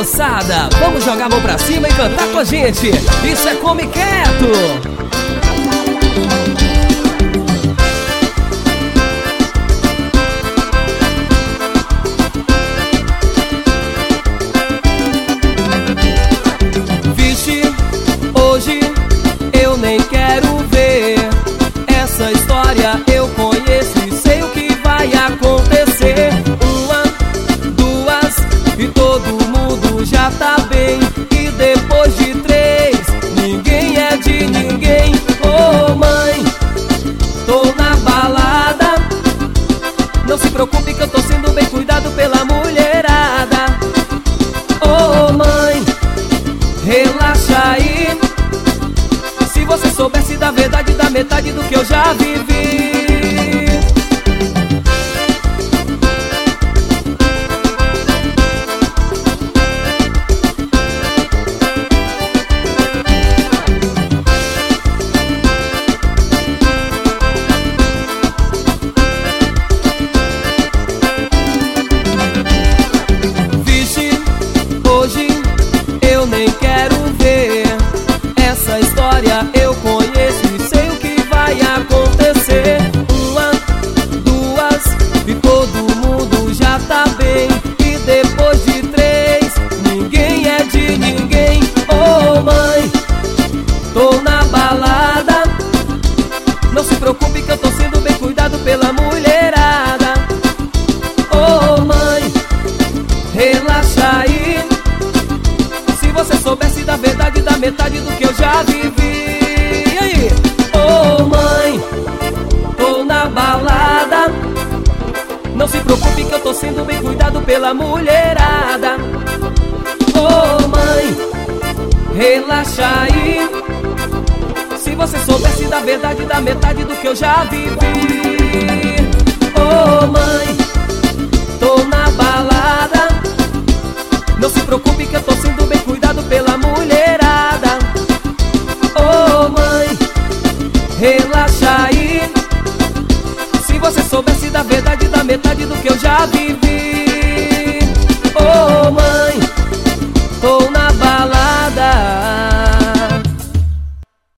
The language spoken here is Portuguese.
moçada, vamos jogar a mão pra cima e cantar com a gente. Isso é Come Quieto. Hoje eu nem quero ver essa história, eu conheço e sei o que vai acontecer. Uma, duas e todo mundo já tá bem. E depois de três, ninguém é de ninguém. Ô mãe, tô na balada, não se preocupe que eu tô sendo bem cuidado pela mulherada. Ô mãe, relaxa aí. Se você soubesse da verdade, da metade do que eu já vivi. Vixe, hoje eu nem quero ver essa história, eu conheço e sei o que vai acontecer. Uma, duas e todo mundo já tá bem. E depois de três, ninguém é de ninguém. Ô mãe, tô na balada, não se preocupe que eu tô sendo bem cuidado pela mulherada. Ô mãe, relaxa aí. Se você soubesse da verdade, da metade do que eu já vivi. E aí? Ô mãe, tô na balada, não se preocupe que eu tô sendo bem cuidado pela mulherada. Ô mãe, relaxa aí. Se você soubesse da verdade, da metade do que eu já vivi. Ô mãe, tô na balada, não se preocupe que eu tô sendo bem cuidado pela mulherada. Ô mãe, relaxa aí. Se você soubesse da verdade, da metade do que eu já vi.